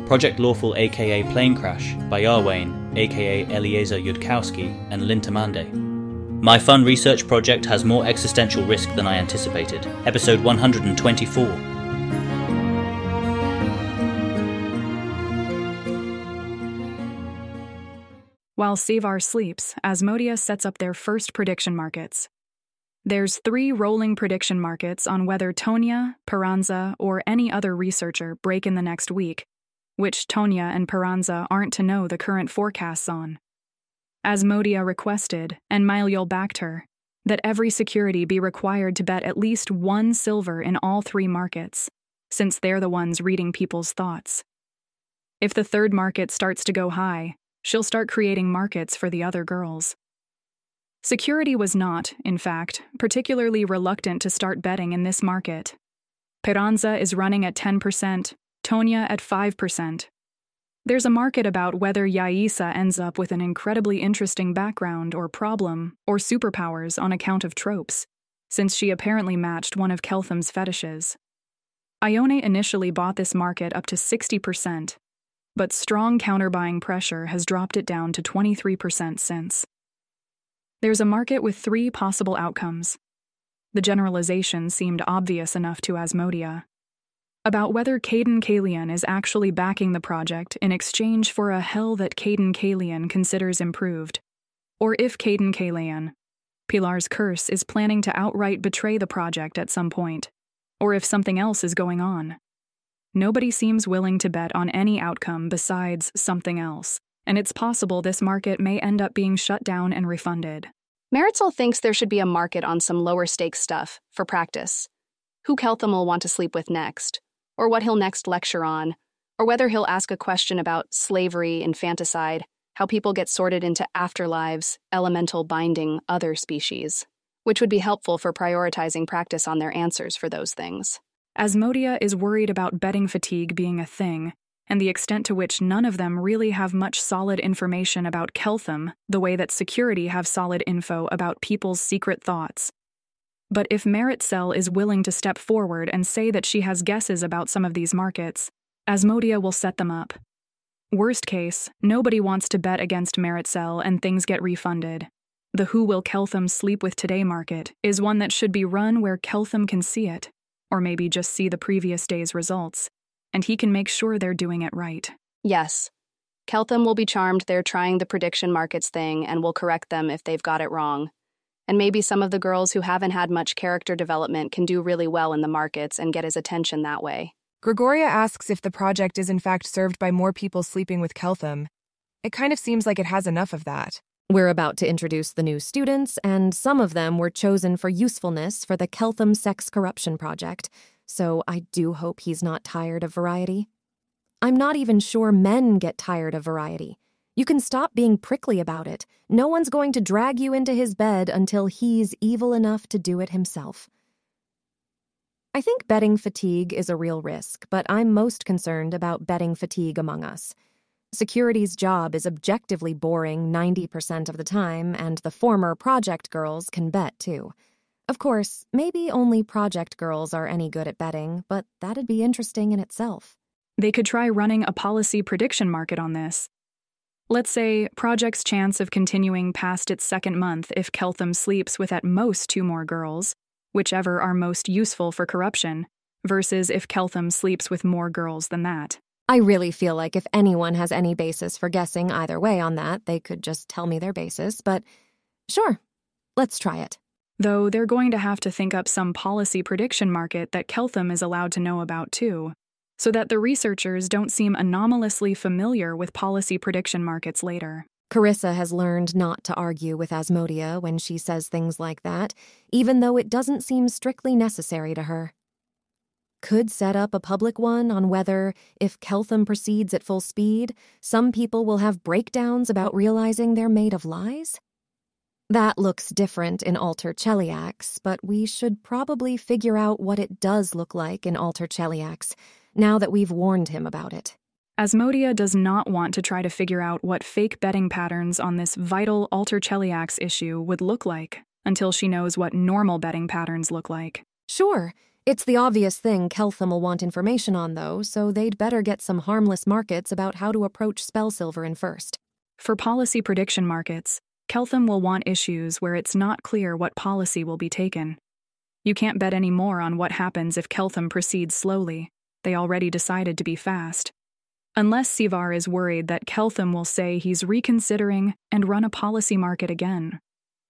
Project Lawful aka Plane Crash by Yarwain aka Eliezer Yudkowsky and Lintamande. My fun research project has more existential risk than I anticipated. Episode 124. While Sevar sleeps, Asmodia sets up their first prediction markets. There's 3 rolling prediction markets on whether Tonya, Peranza, or any other researcher break in the next week, which Tonya and Peranza aren't to know the current forecasts on. Asmodia requested, and Maeliol backed her, that every security be required to bet at least 1 silver in all 3 markets, since they're the ones reading people's thoughts. If the 3rd market starts to go high, she'll start creating markets for the other girls. Security was not, in fact, particularly reluctant to start betting in this market. Peranza is running at 10%, Tonya at 5%. There's a market about whether Yaisa ends up with an incredibly interesting background or problem or superpowers on account of tropes, since she apparently matched one of Keltham's fetishes. Ione initially bought this market up to 60%, but strong counterbuying pressure has dropped it down to 23% since. There's a market with 3 possible outcomes. The generalization seemed obvious enough to Asmodia. About whether Cayden Cailean is actually backing the project in exchange for a hell that Cayden Cailean considers improved, or if Cayden Cailean, Pilar's curse, is planning to outright betray the project at some point, or if something else is going on. Nobody seems willing to bet on any outcome besides something else, and it's possible this market may end up being shut down and refunded. Maritzel thinks there should be a market on some lower-stakes stuff, for practice. Who Keltham will want to sleep with next, or what he'll next lecture on, or whether he'll ask a question about slavery, infanticide, how people get sorted into afterlives, elemental binding other species, which would be helpful for prioritizing practice on their answers for those things. Asmodia is worried about betting fatigue being a thing, and the extent to which none of them really have much solid information about Keltham the way that security have solid info about people's secret thoughts. But if Maritzel is willing to step forward and say that she has guesses about some of these markets, Asmodia will set them up. Worst case, nobody wants to bet against Maritzel and things get refunded. The Who Will Keltham Sleep With Today market is one that should be run where Keltham can see it, or maybe just see the previous day's results, and he can make sure they're doing it right. Yes. Keltham will be charmed they're trying the prediction markets thing and will correct them if they've got it wrong. And maybe some of the girls who haven't had much character development can do really well in the markets and get his attention that way. Gregoria asks if the project is in fact served by more people sleeping with Keltham. It kind of seems like it has enough of that. We're about to introduce the new students, and some of them were chosen for usefulness for the Keltham Sex Corruption Project, so I do hope he's not tired of variety. I'm not even sure men get tired of variety. You can stop being prickly about it. No one's going to drag you into his bed until he's evil enough to do it himself. I think betting fatigue is a real risk, but I'm most concerned about betting fatigue among us. Security's job is objectively boring 90% of the time, and the former project girls can bet, too. Of course, maybe only project girls are any good at betting, but that'd be interesting in itself. They could try running a policy prediction market on this. Let's say project's chance of continuing past its 2nd month if Keltham sleeps with at most 2 more girls, whichever are most useful for corruption, versus if Keltham sleeps with more girls than that. I really feel like if anyone has any basis for guessing either way on that, they could just tell me their basis, but sure, let's try it. Though they're going to have to think up some policy prediction market that Keltham is allowed to know about too, so that the researchers don't seem anomalously familiar with policy prediction markets later. Carissa has learned not to argue with Asmodia when she says things like that, even though it doesn't seem strictly necessary to her. Could set up a public one on whether, if Keltham proceeds at full speed, some people will have breakdowns about realizing they're made of lies? That looks different in Alter Cheliax, but we should probably figure out what it does look like in Alter Cheliax, now that we've warned him about it. Asmodia does not want to try to figure out what fake betting patterns on this vital Alter Cheliax issue would look like until she knows what normal betting patterns look like. Sure, It's the obvious thing Keltham will want information on, though, so they'd better get some harmless markets about how to approach Spellsilver first. For policy prediction markets, Keltham will want issues where it's not clear what policy will be taken. You can't bet any more on what happens if Keltham proceeds slowly. They already decided to be fast. Unless Sivar is worried that Keltham will say he's reconsidering and run a policy market again.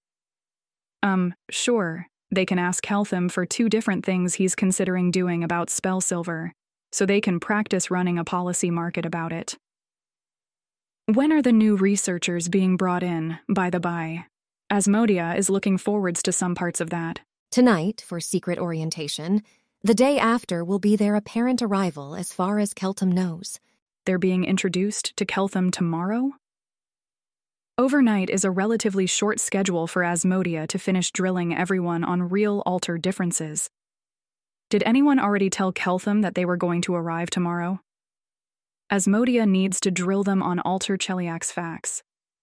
Sure, they can ask Keltham for 2 different things he's considering doing about Spellsilver, so they can practice running a policy market about it. When are the new researchers being brought in, by the by? Asmodia is looking forwards to some parts of that. Tonight, for secret orientation. The day after will be their apparent arrival as far as Keltham knows. They're being introduced to Keltham tomorrow? Overnight is a relatively short schedule for Asmodia to finish drilling everyone on real altar differences. Did anyone already tell Keltham that they were going to arrive tomorrow? Asmodia needs to drill them on altar Cheliax's facts.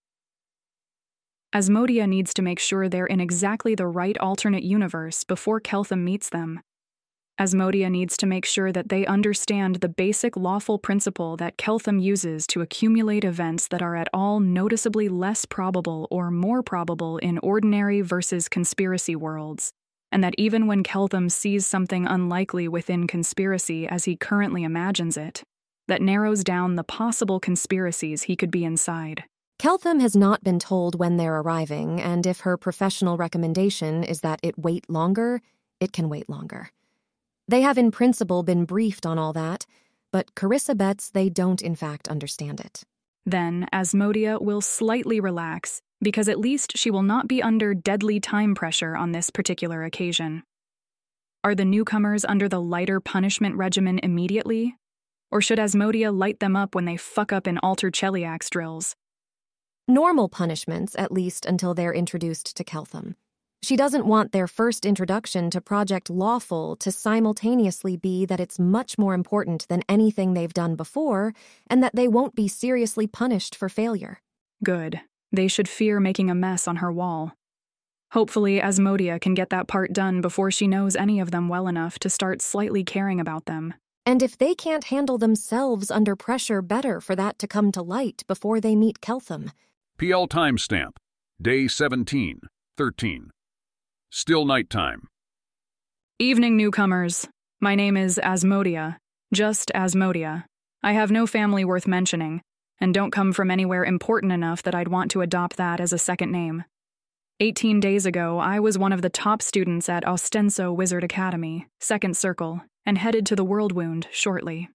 Asmodia needs to make sure they're in exactly the right alternate universe before Keltham meets them. Asmodia needs to make sure that they understand the basic lawful principle that Keltham uses to accumulate events that are at all noticeably less probable or more probable in ordinary versus conspiracy worlds, and that even when Keltham sees something unlikely within conspiracy as he currently imagines it, that narrows down the possible conspiracies he could be inside. Keltham has not been told when they're arriving, and if her professional recommendation is that it wait longer, it can wait longer. They have in principle been briefed on all that, but Carissa bets they don't in fact understand it. Then Asmodia will slightly relax, because at least she will not be under deadly time pressure on this particular occasion. Are the newcomers under the lighter punishment regimen immediately? Or should Asmodia light them up when they fuck up in Alter Cheliax drills? Normal punishments, at least until they're introduced to Keltham. She doesn't want their first introduction to Project Lawful to simultaneously be that it's much more important than anything they've done before, and that they won't be seriously punished for failure. Good. They should fear making a mess on her wall. Hopefully, Asmodia can get that part done before she knows any of them well enough to start slightly caring about them. And if they can't handle themselves under pressure, better for that to come to light before they meet Keltham. PL timestamp, day 17:13. Still nighttime. Evening, newcomers. My name is Asmodia. Just Asmodia. I have no family worth mentioning, and don't come from anywhere important enough that I'd want to adopt that as a second name. 18 days ago, I was one of the top students at Ostenso Wizard Academy, Second Circle, and headed to the Worldwound shortly.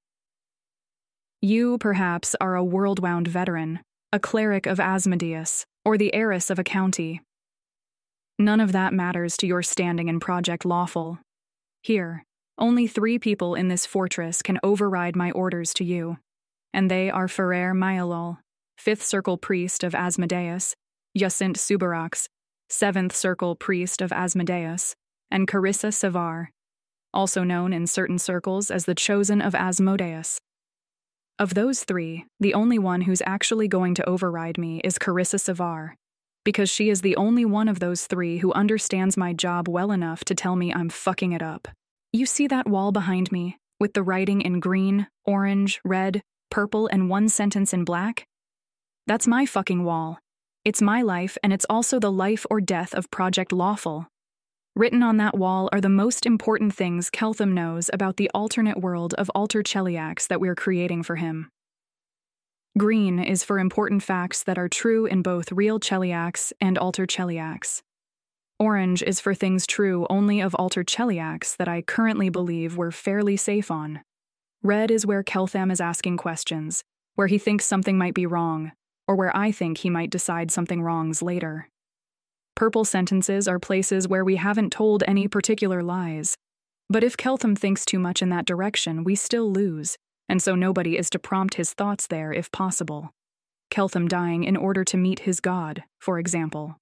You, perhaps, are a Worldwound veteran, a cleric of Asmodeus, or the heiress of a county. None of that matters to your standing in Project Lawful. Here, only 3 people in this fortress can override my orders to you, and they are Ferrer Myalol, 5th Circle Priest of Asmodeus, Jacint Subarax, 7th Circle Priest of Asmodeus, and Carissa Sivar, also known in certain circles as the Chosen of Asmodeus. Of those 3, the only one who's actually going to override me is Carissa Sivar, because she is the only one of those 3 who understands my job well enough to tell me I'm fucking it up. You see that wall behind me, with the writing in green, orange, red, purple, and 1 sentence in black? That's my fucking wall. It's my life, and it's also the life or death of Project Lawful. Written on that wall are the most important things Keltham knows about the alternate world of Alter Cheliax that we're creating for him. Green is for important facts that are true in both real Cheliax and Alter Cheliax. Orange is for things true only of Alter Cheliax that I currently believe we're fairly safe on. Red is where Keltham is asking questions, where he thinks something might be wrong, or where I think he might decide something wrong's later. Purple sentences are places where we haven't told any particular lies. But if Keltham thinks too much in that direction, we still lose, and so nobody is to prompt his thoughts there if possible. Keltham dying in order to meet his god, for example.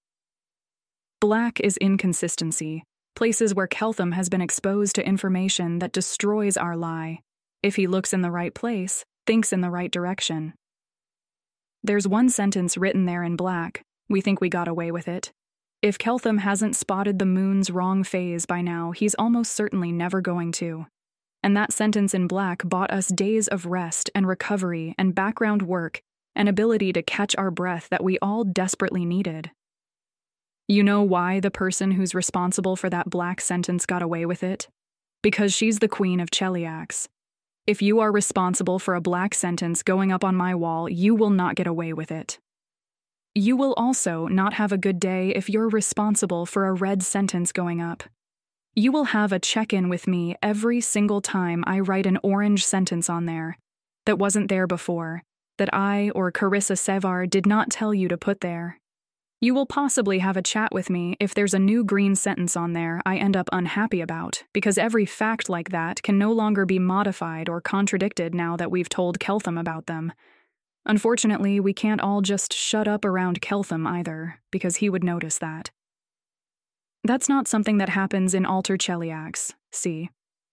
Black is inconsistency, places where Keltham has been exposed to information that destroys our lie, if he looks in the right place, thinks in the right direction. There's 1 sentence written there in black, we think we got away with it, If Keltham hasn't spotted the moon's wrong phase by now, he's almost certainly never going to. And that sentence in black bought us days of rest and recovery and background work and ability to catch our breath that we all desperately needed. You know why the person who's responsible for that black sentence got away with it? Because she's the queen of Cheliax. If you are responsible for a black sentence going up on my wall, you will not get away with it. You will also not have a good day if you're responsible for a red sentence going up. You will have a check-in with me every single time I write an orange sentence on there that wasn't there before, that I or Carissa Sevar did not tell you to put there. You will possibly have a chat with me if there's a new green sentence on there I end up unhappy about, because every fact like that can no longer be modified or contradicted now that we've told Keltham about them. Unfortunately, we can't all just shut up around Keltham either, because he would notice that. That's not something that happens in Alter Cheliax, see?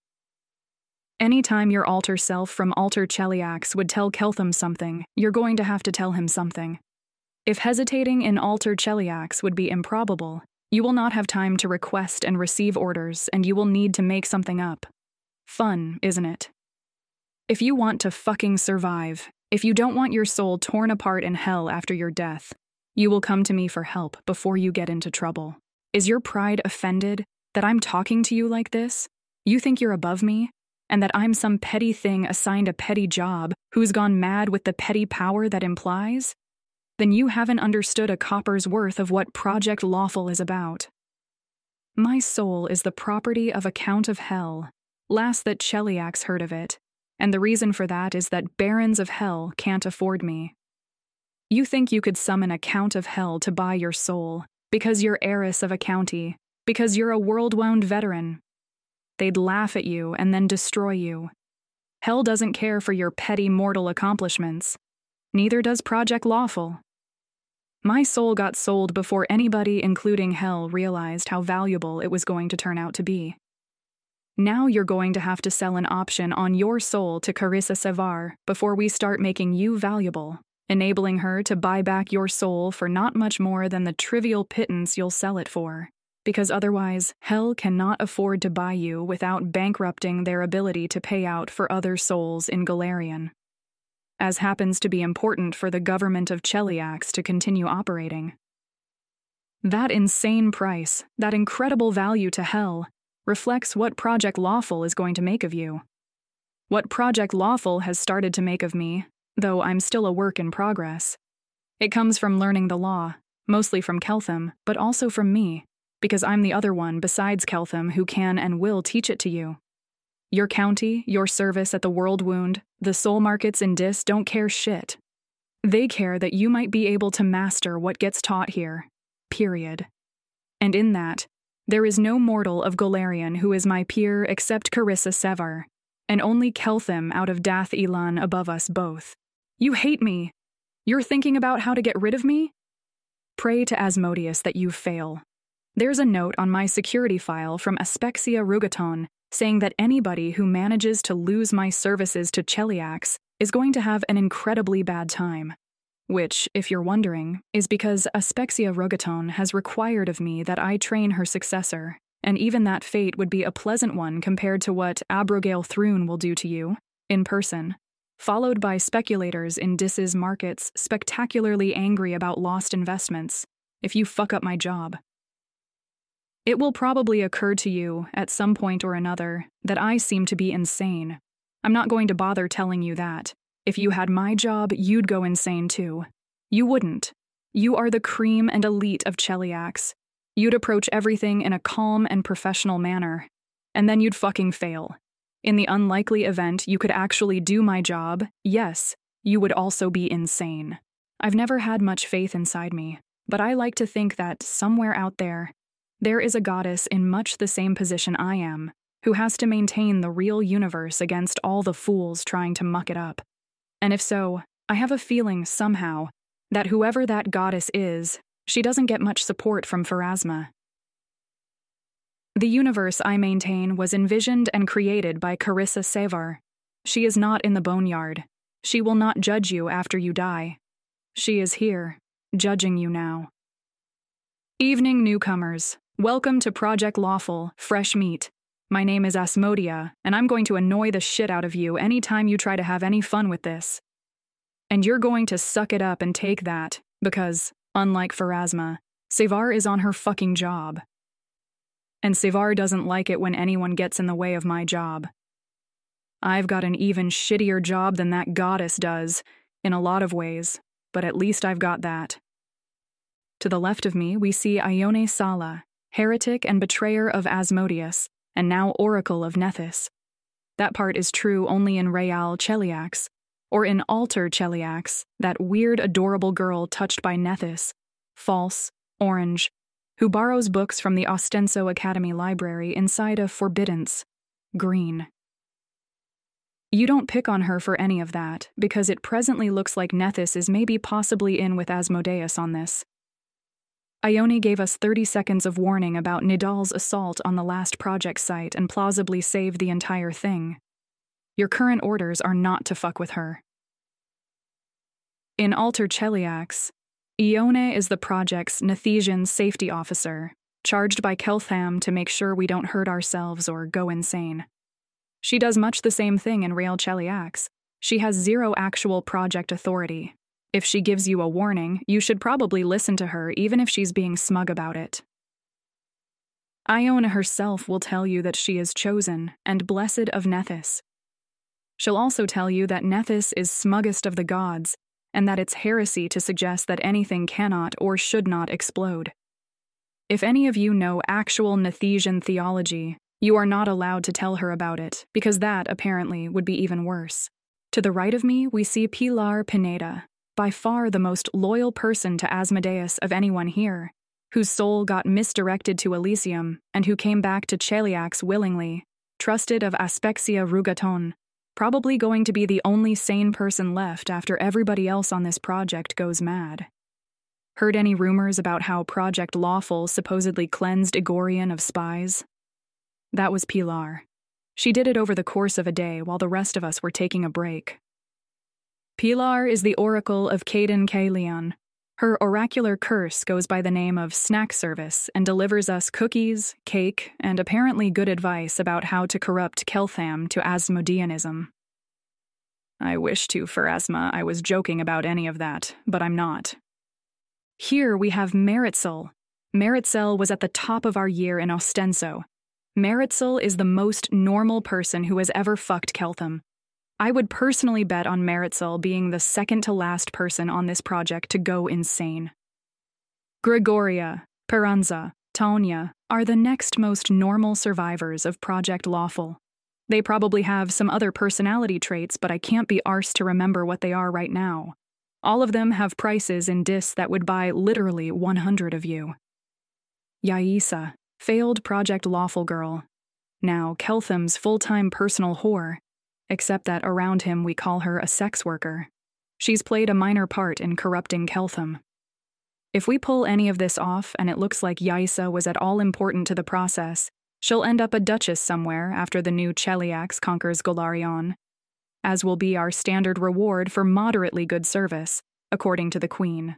Anytime your alter self from Alter Cheliax would tell Keltham something, you're going to have to tell him something. If hesitating in Alter Cheliax would be improbable, you will not have time to request and receive orders, and you will need to make something up. Fun, isn't it? If you want to fucking survive, if you don't want your soul torn apart in hell after your death, you will come to me for help before you get into trouble. Is your pride offended that I'm talking to you like this? You think you're above me? And that I'm some petty thing assigned a petty job who's gone mad with the petty power that implies? Then you haven't understood a copper's worth of what Project Lawful is about. My soul is the property of a Count of Hell, last that Cheliax heard of it, and the reason for that is that Barons of Hell can't afford me. You think you could summon a Count of Hell to buy your soul, because you're heiress of a county, because you're a world-wound veteran. They'd laugh at you and then destroy you. Hell doesn't care for your petty mortal accomplishments. Neither does Project Lawful. My soul got sold before anybody, including Hell, realized how valuable it was going to turn out to be. Now you're going to have to sell an option on your soul to Carissa Sevar before we start making you valuable, enabling her to buy back your soul for not much more than the trivial pittance you'll sell it for. Because otherwise, Hell cannot afford to buy you without bankrupting their ability to pay out for other souls in Golarion. As happens to be important for the government of Cheliax to continue operating. That insane price, that incredible value to Hell, reflects what Project Lawful is going to make of you. What Project Lawful has started to make of me, though I'm still a work in progress. It comes from learning the law, mostly from Keltham, but also from me, because I'm the other one besides Keltham who can and will teach it to you. Your county, your service at the World Wound, the soul markets in Dis don't care shit. They care that you might be able to master what gets taught here. Period. And in that, there is no mortal of Golarion who is my peer except Carissa Sevar, and only Keltham out of Dath Ilan above us both. You hate me. You're thinking about how to get rid of me? Pray to Asmodeus that you fail. There's a note on my security file from Aspexia Rugaton saying that anybody who manages to lose my services to Cheliax is going to have an incredibly bad time. Which, if you're wondering, is because Aspexia Rugaton has required of me that I train her successor, and even that fate would be a pleasant one compared to what Abrogale Thrune will do to you, in person, followed by speculators in Dis's markets spectacularly angry about lost investments, if you fuck up my job. It will probably occur to you, at some point or another, that I seem to be insane. I'm not going to bother telling you that. If you had my job, you'd go insane too. You wouldn't. You are the cream and elite of Cheliax. You'd approach everything in a calm and professional manner. And then you'd fucking fail. In the unlikely event you could actually do my job, yes, you would also be insane. I've never had much faith inside me, but I like to think that somewhere out there is a goddess in much the same position I am, who has to maintain the real universe against all the fools trying to muck it up. And if so, I have a feeling somehow that whoever that goddess is, she doesn't get much support from Pharasma. The universe I maintain was envisioned and created by Carissa Sevar. She is not in the boneyard. She will not judge you after you die. She is here, judging you now. Evening, newcomers. Welcome to Project Lawful, Fresh Meat. My name is Asmodia, and I'm going to annoy the shit out of you anytime you try to have any fun with this. And you're going to suck it up and take that, because, unlike Pharasma, Sevar is on her fucking job. And Sevar doesn't like it when anyone gets in the way of my job. I've got an even shittier job than that goddess does, in a lot of ways, but at least I've got that. To the left of me, we see Ione Sala, heretic and betrayer of Asmodeus, and now Oracle of Nethys. That part is true only in Real Cheliax, or in Alter Cheliax, that weird, adorable girl touched by Nethys, false, orange, who borrows books from the Ostenso Academy library inside a Forbiddance, green. You don't pick on her for any of that, because it presently looks like Nethys is maybe possibly in with Asmodeus on this. Ione gave us 30 seconds of warning about Nidal's assault on the last project site and plausibly saved the entire thing. Your current orders are not to fuck with her. In Alter Cheliax, Ione is the project's Nethesian safety officer, charged by Keltham to make sure we don't hurt ourselves or go insane. She does much the same thing in Real Cheliax. She has zero actual project authority. If she gives you a warning, you should probably listen to her even if she's being smug about it. Ione herself will tell you that she is chosen and blessed of Nethys. She'll also tell you that Nethys is smuggest of the gods, and that it's heresy to suggest that anything cannot or should not explode. If any of you know actual Nethesian theology, you are not allowed to tell her about it, because that, apparently, would be even worse. To the right of me, we see Pilar Pineda, by far the most loyal person to Asmodeus of anyone here, whose soul got misdirected to Elysium and who came back to Cheliax willingly, trusted of Aspexia Rugaton, probably going to be the only sane person left after everybody else on this project goes mad. Heard any rumors about how Project Lawful supposedly cleansed Igorian of spies? That was Pilar. She did it over the course of a day while the rest of us were taking a break. Pilar is the Oracle of Caden Caelion. Her oracular curse goes by the name of Snack Service and delivers us cookies, cake, and apparently good advice about how to corrupt Keltham to Asmodeanism. I wish to Pharasma I was joking about any of that, but I'm not. Here we have Meritzel. Meritzel was at the top of our year in Ostenso. Meritzel is the most normal person who has ever fucked Keltham. I would personally bet on Meritzel being the second-to-last person on this project to go insane. Gregoria, Peranza, Tanya are the next most normal survivors of Project Lawful. They probably have some other personality traits, but I can't be arsed to remember what they are right now. All of them have prices in dis that would buy literally 100 of you. Yaisa, failed Project Lawful girl. Now Keltham's full-time personal whore, except that around him we call her a sex worker. She's played a minor part in corrupting Keltham. If we pull any of this off and it looks like Yaisa was at all important to the process, she'll end up a duchess somewhere after the new Cheliax conquers Golarion, as will be our standard reward for moderately good service, according to the Queen.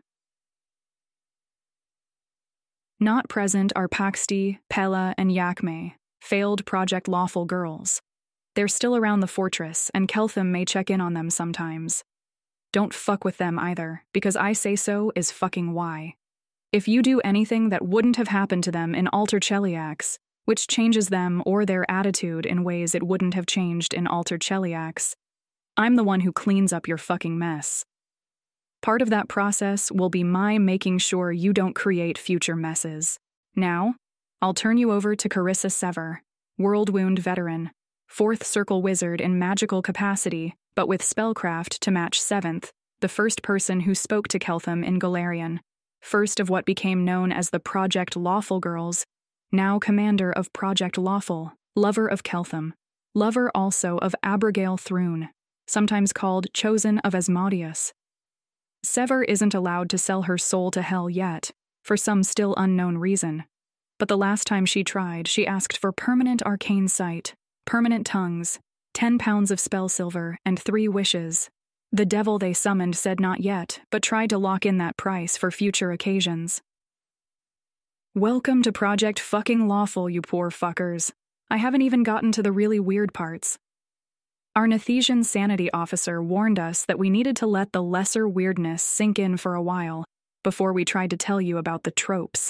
Not present are Paxti, Pella, and Yakme, failed Project Lawful girls. They're still around the fortress, and Keltham may check in on them sometimes. Don't fuck with them either, because I say so is fucking why. If you do anything that wouldn't have happened to them in Alter Cheliax, which changes them or their attitude in ways it wouldn't have changed in Alter Cheliax, I'm the one who cleans up your fucking mess. Part of that process will be my making sure you don't create future messes. Now, I'll turn you over to Carissa Sever, World Wound veteran, 4th Circle wizard in magical capacity, but with spellcraft to match 7th, the first person who spoke to Keltham in Golarion, first of what became known as the Project Lawful Girls, now commander of Project Lawful, lover of Keltham, lover also of Abigail Thrune, sometimes called Chosen of Asmodeus. Sever isn't allowed to sell her soul to hell yet, for some still unknown reason, but the last time she tried, she asked for permanent arcane sight, permanent tongues, 10 pounds of spell silver, and 3 wishes. The devil they summoned said not yet, but tried to lock in that price for future occasions. Welcome to Project Fucking Lawful, you poor fuckers. I haven't even gotten to the really weird parts. Our Nethesian sanity officer warned us that we needed to let the lesser weirdness sink in for a while before we tried to tell you about the tropes.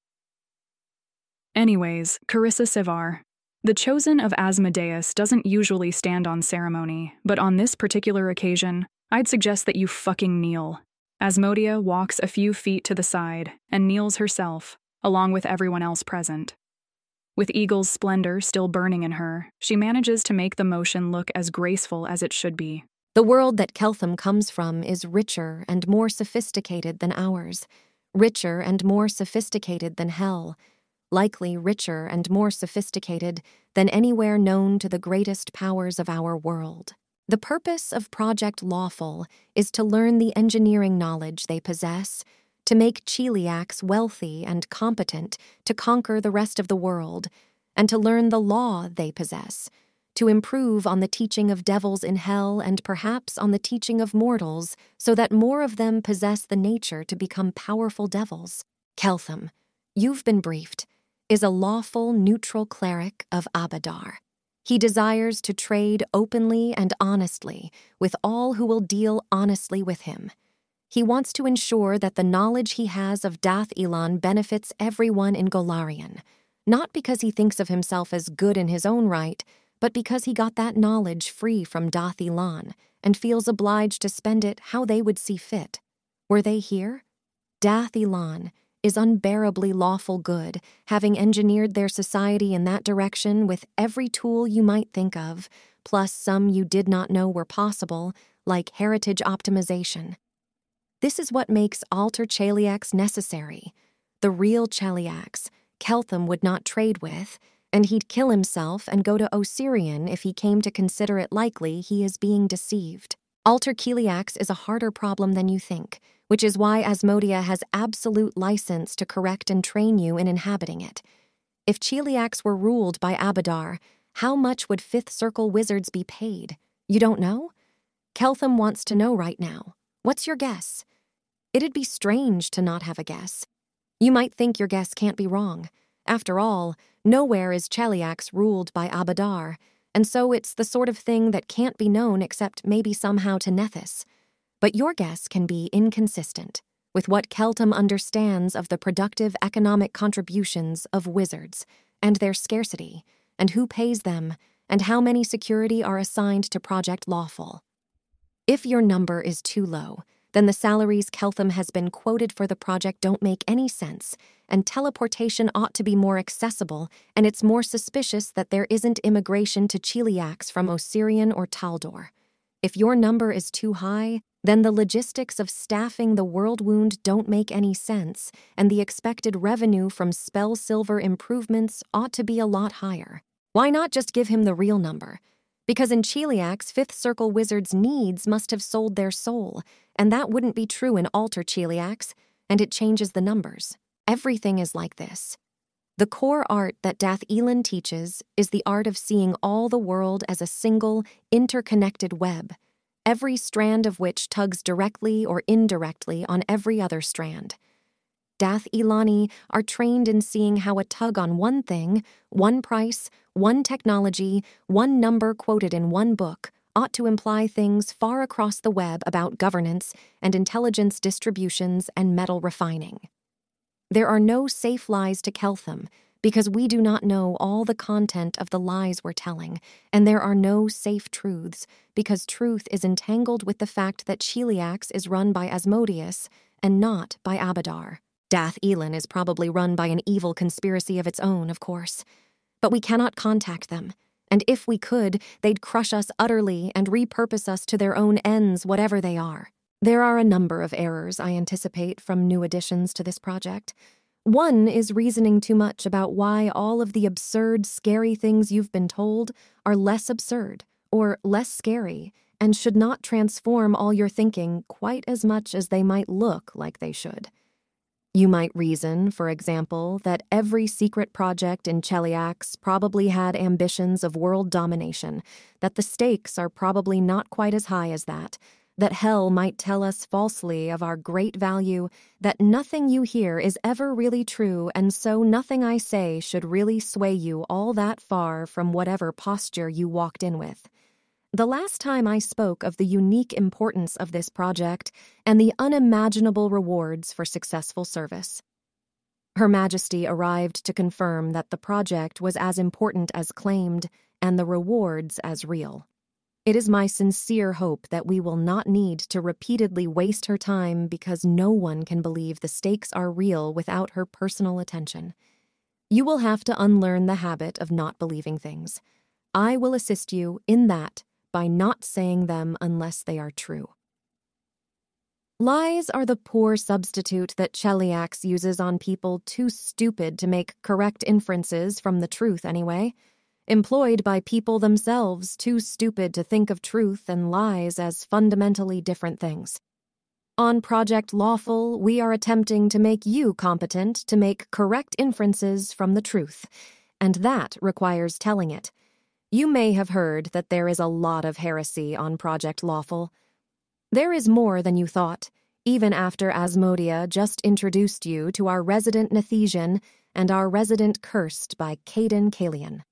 Anyways, Carissa Sivar. The Chosen of Asmodeus doesn't usually stand on ceremony, but on this particular occasion, I'd suggest that you fucking kneel. Asmodia walks a few feet to the side and kneels herself, along with everyone else present. With Eagle's splendor still burning in her, she manages to make the motion look as graceful as it should be. The world that Keltham comes from is richer and more sophisticated than ours, richer and more sophisticated than hell, likely richer and more sophisticated than anywhere known to the greatest powers of our world. The purpose of Project Lawful is to learn the engineering knowledge they possess, to make Cheliax wealthy and competent to conquer the rest of the world, and to learn the law they possess, to improve on the teaching of devils in hell and perhaps on the teaching of mortals, so that more of them possess the nature to become powerful devils. Keltham, you've been briefed, is a lawful neutral cleric of Abadar. He desires to trade openly and honestly with all who will deal honestly with him. He wants to ensure that the knowledge he has of Dath Ilan benefits everyone in Golarion, not because he thinks of himself as good in his own right, but because he got that knowledge free from Dath Ilan and feels obliged to spend it how they would see fit. Were they here? Dath Ilan is unbearably lawful good, having engineered their society in that direction with every tool you might think of, plus some you did not know were possible, like heritage optimization. This is what makes Alter Cheliax necessary. The real Cheliax, Keltham would not trade with, and he'd kill himself and go to Osirian if he came to consider it likely he is being deceived. Alter Cheliax is a harder problem than you think, which is why Asmodia has absolute license to correct and train you in inhabiting it. If Cheliax were ruled by Abadar, how much would Fifth Circle wizards be paid? You don't know? Keltham wants to know right now. What's your guess? It'd be strange to not have a guess. You might think your guess can't be wrong. After all, nowhere is Cheliax ruled by Abadar, and so it's the sort of thing that can't be known except maybe somehow to Nethys. But your guess can be inconsistent with what Keltham understands of the productive economic contributions of wizards, and their scarcity, and who pays them, and how many security are assigned to Project Lawful. If your number is too low, then the salaries Keltham has been quoted for the project don't make any sense, and teleportation ought to be more accessible, and it's more suspicious that there isn't immigration to Cheliax from Osirian or Taldor. If your number is too high, then the logistics of staffing the World Wound don't make any sense, and the expected revenue from spell silver improvements ought to be a lot higher. Why not just give him the real number? Because in Cheliax, Fifth Circle wizards' needs must have sold their soul, and that wouldn't be true in Alter Cheliax, and it changes the numbers. Everything is like this. The core art that Dath Ilan teaches is the art of seeing all the world as a single, interconnected web, every strand of which tugs directly or indirectly on every other strand. Dath Ilani are trained in seeing how a tug on one thing, one price, one technology, one number quoted in one book ought to imply things far across the web about governance and intelligence distributions and metal refining. There are no safe lies to Keltham because we do not know all the content of the lies we're telling, and there are no safe truths because truth is entangled with the fact that Cheliax is run by Asmodeus and not by Abadar. Dath Ilan is probably run by an evil conspiracy of its own, of course. But we cannot contact them, and if we could, they'd crush us utterly and repurpose us to their own ends, whatever they are. There are a number of errors I anticipate from new additions to this project. One is reasoning too much about why all of the absurd, scary things you've been told are less absurd or less scary and should not transform all your thinking quite as much as they might look like they should. You might reason, for example, that every secret project in Cheliax probably had ambitions of world domination, that the stakes are probably not quite as high as that, that hell might tell us falsely of our great value, that nothing you hear is ever really true, and so nothing I say should really sway you all that far from whatever posture you walked in with. The last time I spoke of the unique importance of this project and the unimaginable rewards for successful service. Her Majesty arrived to confirm that the project was as important as claimed and the rewards as real. It is my sincere hope that we will not need to repeatedly waste her time because no one can believe the stakes are real without her personal attention. You will have to unlearn the habit of not believing things. I will assist you in that by not saying them unless they are true. Lies are the poor substitute that Cheliax uses on people too stupid to make correct inferences from the truth anyway, employed by people themselves too stupid to think of truth and lies as fundamentally different things. On Project Lawful, we are attempting to make you competent to make correct inferences from the truth, and that requires telling it. You may have heard that there is a lot of heresy on Project Lawful. There is more than you thought, even after Asmodia just introduced you to our resident Nethesian and our resident Cursed by Caden Kalian.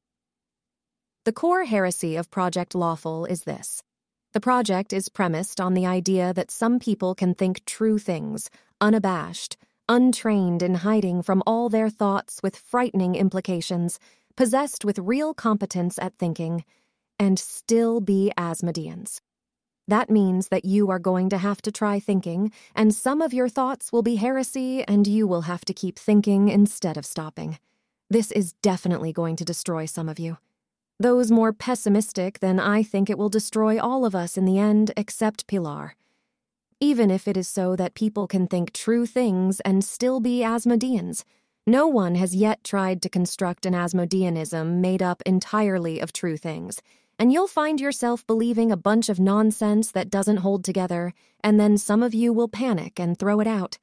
The core heresy of Project Lawful is this. The project is premised on the idea that some people can think true things, unabashed, untrained in hiding from all their thoughts with frightening implications, possessed with real competence at thinking, and still be Asmodeans. That means that you are going to have to try thinking, and some of your thoughts will be heresy, and you will have to keep thinking instead of stopping. This is definitely going to destroy some of you. Those more pessimistic, then I think it will destroy all of us in the end, except Pilar. Even if it is so that people can think true things and still be Asmodeans, no one has yet tried to construct an Asmodeanism made up entirely of true things, and you'll find yourself believing a bunch of nonsense that doesn't hold together, and then some of you will panic and throw it out.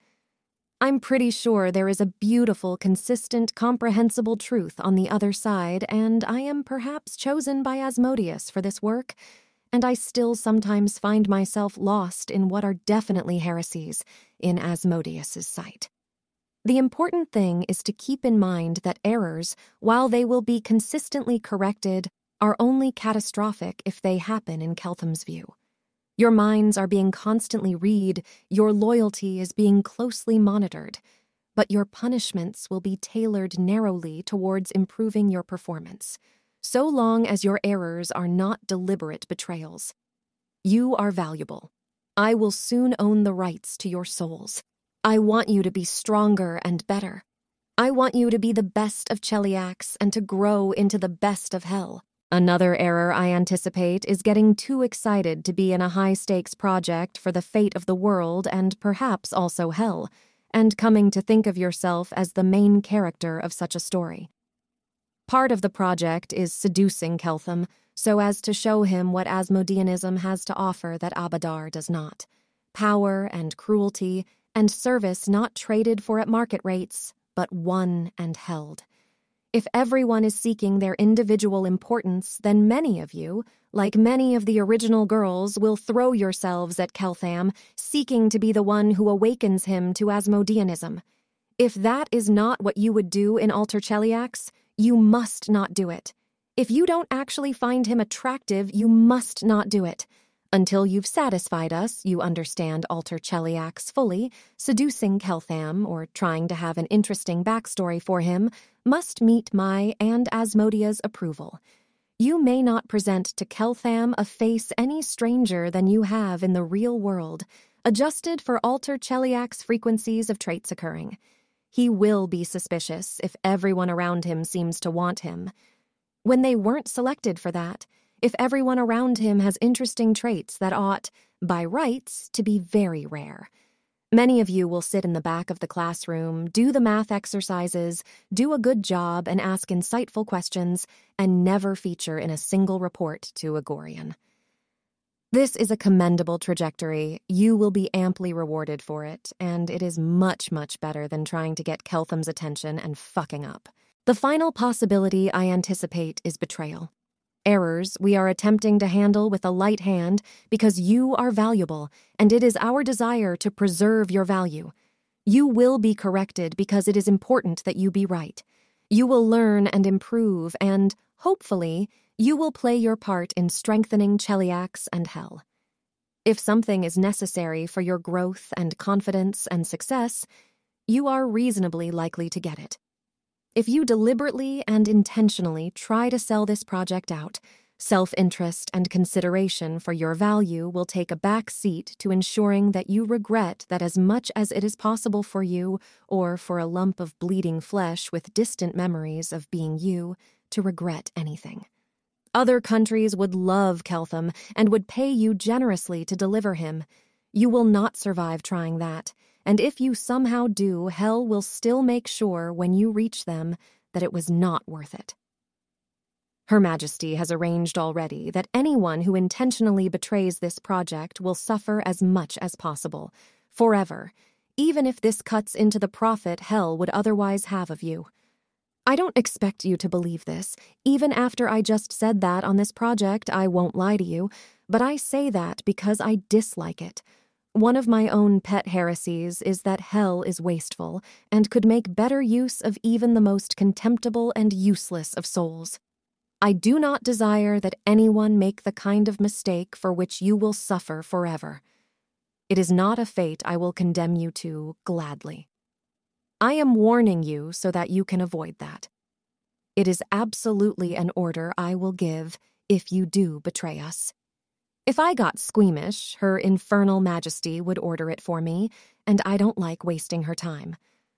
I'm pretty sure there is a beautiful, consistent, comprehensible truth on the other side, and I am perhaps chosen by Asmodeus for this work, and I still sometimes find myself lost in what are definitely heresies in Asmodeus's sight. The important thing is to keep in mind that errors, while they will be consistently corrected, are only catastrophic if they happen in Keltham's view. Your minds are being constantly read, your loyalty is being closely monitored, but your punishments will be tailored narrowly towards improving your performance, so long as your errors are not deliberate betrayals. You are valuable. I will soon own the rights to your souls. I want you to be stronger and better. I want you to be the best of Cheliax and to grow into the best of hell. Another error I anticipate is getting too excited to be in a high-stakes project for the fate of the world and perhaps also hell, and coming to think of yourself as the main character of such a story. Part of the project is seducing Keltham so as to show him what Asmodeanism has to offer that Abadar does not. Power and cruelty and service not traded for at market rates, but won and held. If everyone is seeking their individual importance, then many of you, like many of the original girls, will throw yourselves at Keltham, seeking to be the one who awakens him to Asmodeanism. If that is not what you would do in Alter Cheliax, you must not do it. If you don't actually find him attractive, you must not do it. Until you've satisfied us, you understand Alter Cheliax fully, seducing Keltham, or trying to have an interesting backstory for him, must meet my and Asmodia's approval. You may not present to Keltham a face any stranger than you have in the real world, adjusted for Alter Cheliax frequencies of traits occurring. He will be suspicious if everyone around him seems to want him. When they weren't selected for that, if everyone around him has interesting traits that ought, by rights, to be very rare. Many of you will sit in the back of the classroom, do the math exercises, do a good job and ask insightful questions, and never feature in a single report to Agorian. This is a commendable trajectory. You will be amply rewarded for it, and it is much, much better than trying to get Keltham's attention and fucking up. The final possibility I anticipate is betrayal. Errors we are attempting to handle with a light hand because you are valuable, and it is our desire to preserve your value. You will be corrected because it is important that you be right. You will learn and improve, and, hopefully, you will play your part in strengthening Cheliax and Hell. If something is necessary for your growth and confidence and success, you are reasonably likely to get it. If you deliberately and intentionally try to sell this project out, self-interest and consideration for your value will take a back seat to ensuring that you regret that as much as it is possible for you, or for a lump of bleeding flesh with distant memories of being you, to regret anything. Other countries would love Keltham and would pay you generously to deliver him. You will not survive trying that, and if you somehow do, Hell will still make sure when you reach them that it was not worth it. Her Majesty has arranged already that anyone who intentionally betrays this project will suffer as much as possible, forever, even if this cuts into the profit Hell would otherwise have of you. I don't expect you to believe this. Even after I just said that on this project, I won't lie to you, but I say that because I dislike it. One of my own pet heresies is that Hell is wasteful and could make better use of even the most contemptible and useless of souls. I do not desire that anyone make the kind of mistake for which you will suffer forever. It is not a fate I will condemn you to gladly. I am warning you so that you can avoid that. It is absolutely an order I will give if you do betray us. If I got squeamish, Her Infernal Majesty would order it for me, and I don't like wasting her time.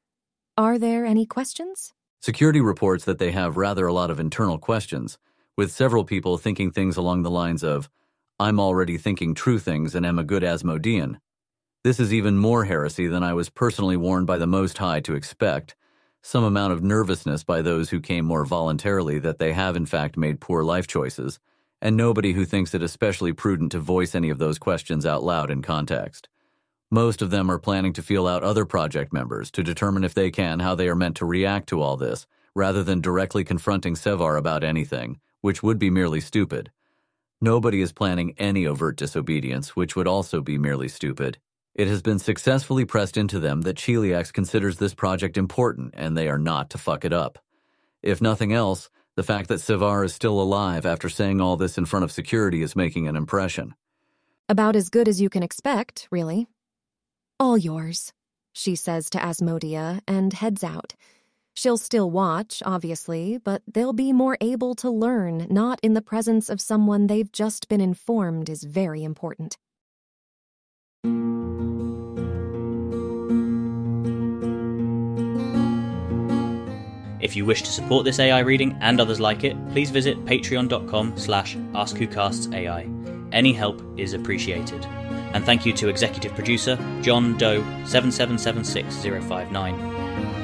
Are there any questions? Security reports that they have rather a lot of internal questions, with several people thinking things along the lines of, I'm already thinking true things and am a good Asmodean. This is even more heresy than I was personally warned by the Most High to expect, some amount of nervousness by those who came more voluntarily that they have in fact made poor life choices, and nobody who thinks it especially prudent to voice any of those questions out loud in context. Most of them are planning to feel out other project members to determine if they can how they are meant to react to all this, rather than directly confronting Sevar about anything, which would be merely stupid. Nobody is planning any overt disobedience, which would also be merely stupid. It has been successfully pressed into them that Cheliax considers this project important, and they are not to fuck it up. If nothing else, the fact that Sevar is still alive after saying all this in front of security is making an impression. About as good as you can expect, really. All yours, she says to Asmodea and heads out. She'll still watch, obviously, but they'll be more able to learn, not in the presence of someone they've just been informed is very important. If you wish to support this AI reading and others like it, please visit patreon.com/AskWhoCastsAI. Any help is appreciated. And thank you to executive producer John Doe 7776059.